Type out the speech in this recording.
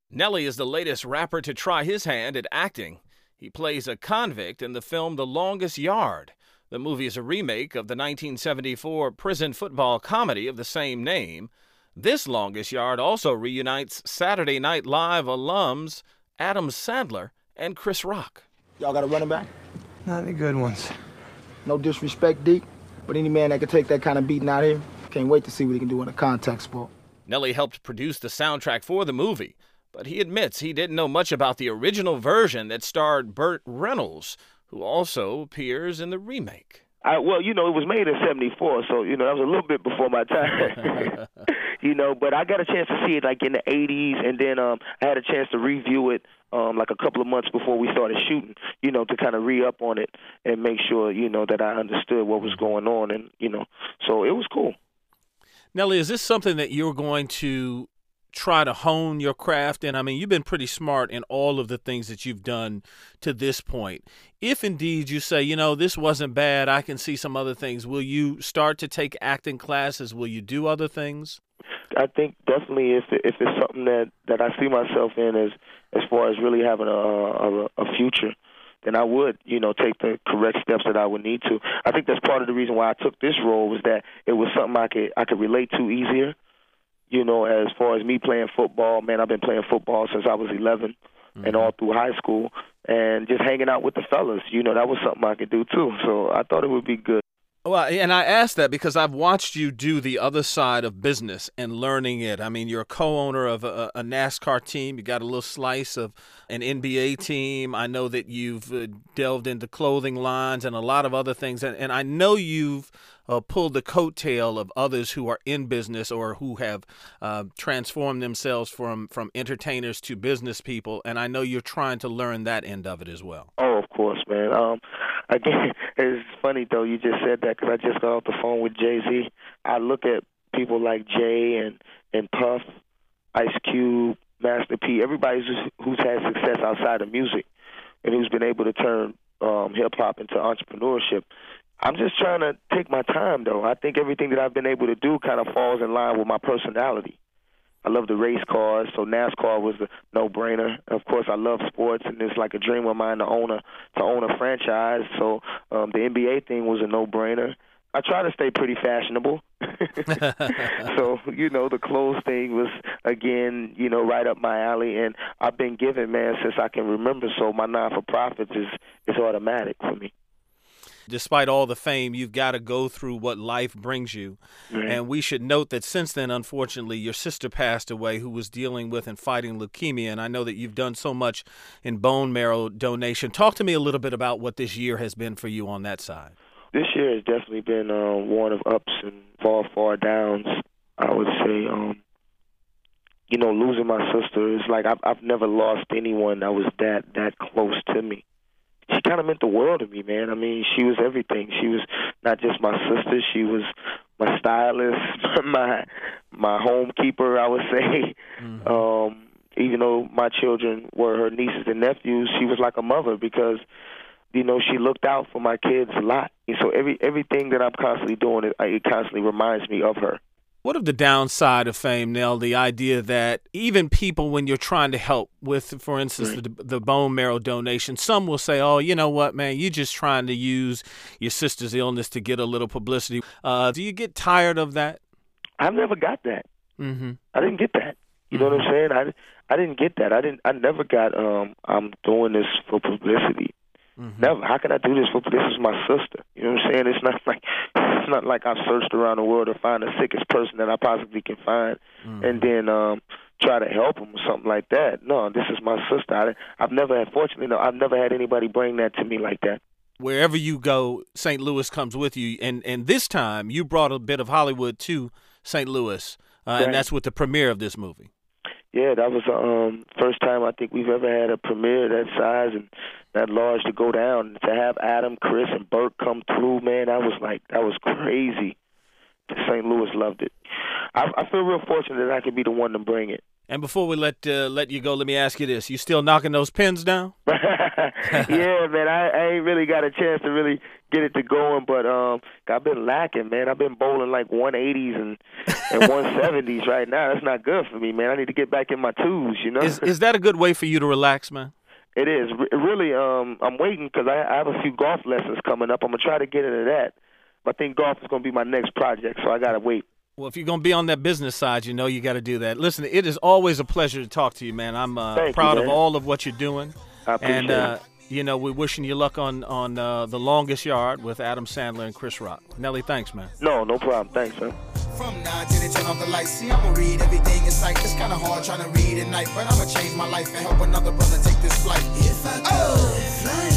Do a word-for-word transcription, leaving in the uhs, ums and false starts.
Nelly is the latest rapper to try his hand at acting. He plays a convict in the film The Longest Yard. The movie is a remake of the nineteen seventy-four prison football comedy of the same name. This Longest Yard also reunites Saturday Night Live alums Adam Sandler and Chris Rock. Y'all got a running back? Not any good ones. No disrespect, Deke, but any man that can take that kind of beating out here, can't wait to see what he can do in a contact sport. Nelly helped produce the soundtrack for the movie, but he admits he didn't know much about the original version that starred Burt Reynolds, who also appears in the remake. I, well, you know, it was made in seventy-four, so, you know, that was a little bit before my time. you know, but I got a chance to see it, like, in the eighties, and then um, I had a chance to review it, um, like, a couple of months before we started shooting, you know, to kind of re-up on it and make sure, you know, that I understood what was going on, and, you know, so it was cool. Nelly, is this something that you're going to try to hone your craft in? I mean, you've been pretty smart in all of the things that you've done to this point. If indeed you say, you know, this wasn't bad, I can see some other things, will you start to take acting classes? Will you do other things? I think definitely if if it's something that, that I see myself in as as far as really having a, a a future, then I would, you know, take the correct steps that I would need to. I think that's part of the reason why I took this role, was that it was something I could I could relate to easier. You know, as far as me playing football, man, I've been playing football since I was eleven, mm-hmm. and all through high school, and just hanging out with the fellas, you know, that was something I could do too. So I thought it would be good. Well, and I asked that because I've watched you do the other side of business and learning it. I mean, you're a co-owner of a, a NASCAR team. You got a little slice of an N B A team. I know that you've uh, delved into clothing lines and a lot of other things. And, and I know you've uh, pulled the coattail of others who are in business or who have uh, transformed themselves from, from entertainers to business people. And I know you're trying to learn that end of it as well. Oh, of course, man. Um, again, it's funny, though, you just said that, because I just got off the phone with Jay-Z. I look at people like Jay and, and Puff, Ice Cube, Master P, everybody who's, who's had success outside of music and who's been able to turn um, hip-hop into entrepreneurship. I'm just trying to take my time, though. I think everything that I've been able to do kind of falls in line with my personality. I love the race cars, so NASCAR was a no-brainer. Of course, I love sports, and it's like a dream of mine to own a to own a franchise. So um, the N B A thing was a no-brainer. I try to stay pretty fashionable. So, you know, the clothes thing was, again, you know, right up my alley. And I've been giving, man, since I can remember. So my non-for-profits is, is automatic for me. Despite all the fame, you've got to go through what life brings you. Mm-hmm. And we should note that since then, unfortunately, your sister passed away, who was dealing with and fighting leukemia. And I know that you've done so much in bone marrow donation. Talk to me a little bit about what this year has been for you on that side. This year has definitely been uh, one of ups and far, far downs. I would say, um, you know, losing my sister is like I've, I've never lost anyone that was that, that close to me. She kind of meant the world to me, man. I mean, she was everything. She was not just my sister. She was my stylist, my my homekeeper, I would say. Mm-hmm. Um, even though my children were her nieces and nephews, she was like a mother because, you know, she looked out for my kids a lot. And so every everything that I'm constantly doing, it, it constantly reminds me of her. What of the downside of fame, Nell? The idea that even people, when you're trying to help with, for instance, right. the, the bone marrow donation, some will say, oh, you know what, man, you're just trying to use your sister's illness to get a little publicity. Uh, do you get tired of that? I've never got that. Mm-hmm. I didn't get that. You know mm-hmm. what I'm saying? I, I didn't get that. I didn't. I never got, um, I'm doing this for publicity. Mm-hmm. Never. How can I do this for? This is my sister. You know what I'm saying? It's not like it's not like I've searched around the world to find the sickest person that I possibly can find, mm-hmm. and then um, try to help them or something like that. No, this is my sister. I, I've never had. Fortunately, no, I've never had anybody bring that to me like that. Wherever you go, Saint Louis comes with you, and and this time you brought a bit of Hollywood to Saint Louis, uh, right. and that's with the premiere of this movie. Yeah, that was the um, first time I think we've ever had a premiere that size and that large to go down. To have Adam, Chris, and Burt come through, man, that was like that was crazy. Saint Louis loved it. I, I feel real fortunate that I could be the one to bring it. And before we let uh, let you go, let me ask you this: you still knocking those pins down? Yeah, man. I, I ain't really got a chance to really get it to going, but um, I've been lacking, man. I've been bowling like one eighties and and one seventies right now. That's not good for me, man. I need to get back in my twos, you know. Is is that a good way for you to relax, man? It is. Re- really, um, I'm waiting because I, I have a few golf lessons coming up. I'm going to try to get into that. But I think golf is going to be my next project, so I got to wait. Well, if you're going to be on that business side, you know you got to do that. Listen, it is always a pleasure to talk to you, man. I'm uh, proud you, of man. all of what you're doing. I appreciate and, uh, it. you know, we're wishing you luck on, on uh, The Longest Yard with Adam Sandler and Chris Rock. Nelly, thanks, man. No, no problem. Thanks, man. From nine to they turn off the lights. See, I'ma read everything in sight. It's kinda hard trying to read at night, but I'ma change my life and help another brother take this flight. If I could fly